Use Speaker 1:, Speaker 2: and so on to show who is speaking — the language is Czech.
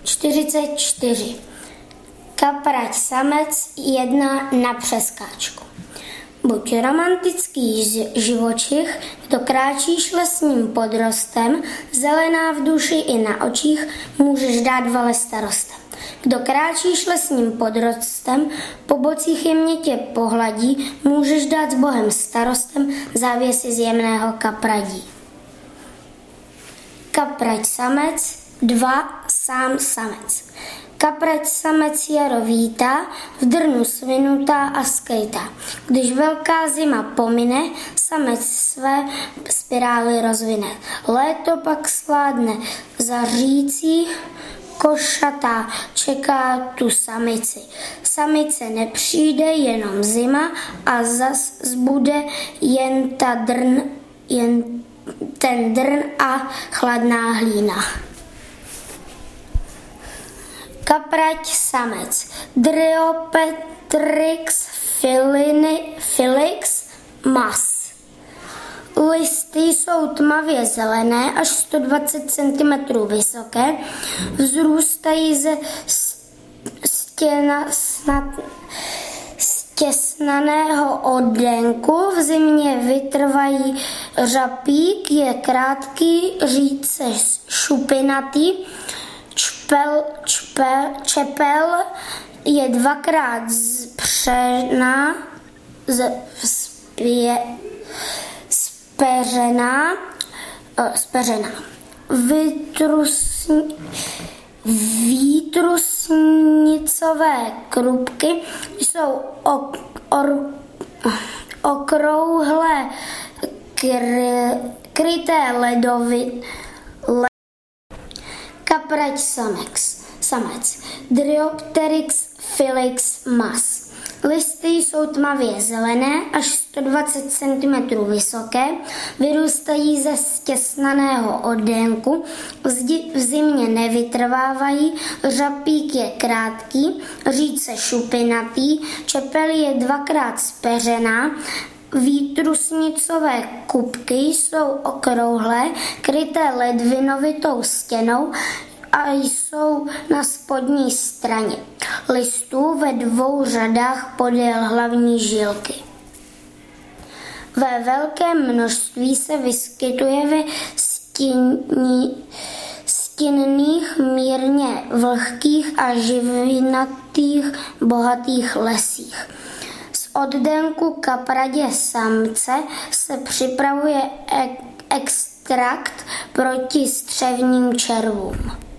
Speaker 1: 44. Kaprať samec jedná na přeskáčku. Buď romantický živočich, kdo kráčíš lesním podrostem, zelená v duši i na očích, můžeš dát vale starostem. Kdo kráčíš lesním podrostem, po bocích jemně tě pohladí, můžeš dát s Bohem starostem závěsy z jemného kapradí. Kaprať samec, 2 sám samec. Kaprať samec jaro vítá, v drnu svinutá a skejtá. Když velká zima pomine, samec své spirály rozvine. Léto pak sládne zařící, košatá čeká tu samici. Samice nepřijde, jenom zima a zas zbude jen ten drn a chladná hlína. Kaprať samec, Dryopetrix filix mas. Listy jsou tmavě zelené, až 120 cm vysoké, vzrůstají ze stěsnaného oddenku, v zimě vytrvají řapík, je krátký, řídce šupinatý, čepel je dvakrát speřená. Výtrusnicové krupky jsou okrouhlé, kryté ledovin. Kaprať samec, Dryopteryx filix mas. Listy jsou tmavě zelené, až 120 cm vysoké, vyrůstají ze stěsnaného oddenku, v zimě nevytrvávají, řapík je krátký, řídce šupinatý, čepel je dvakrát speřená, výtrusnicové kupky jsou okrouhlé, kryté ledvinovitou stěnou a jsou na spodní straně listů ve 2 řadách podél hlavní žilky. Ve velkém množství se vyskytuje ve stinných, mírně vlhkých a živinatých bohatých lesích. Z oddenku kapradě samce se připravuje extrakt proti střevním červům.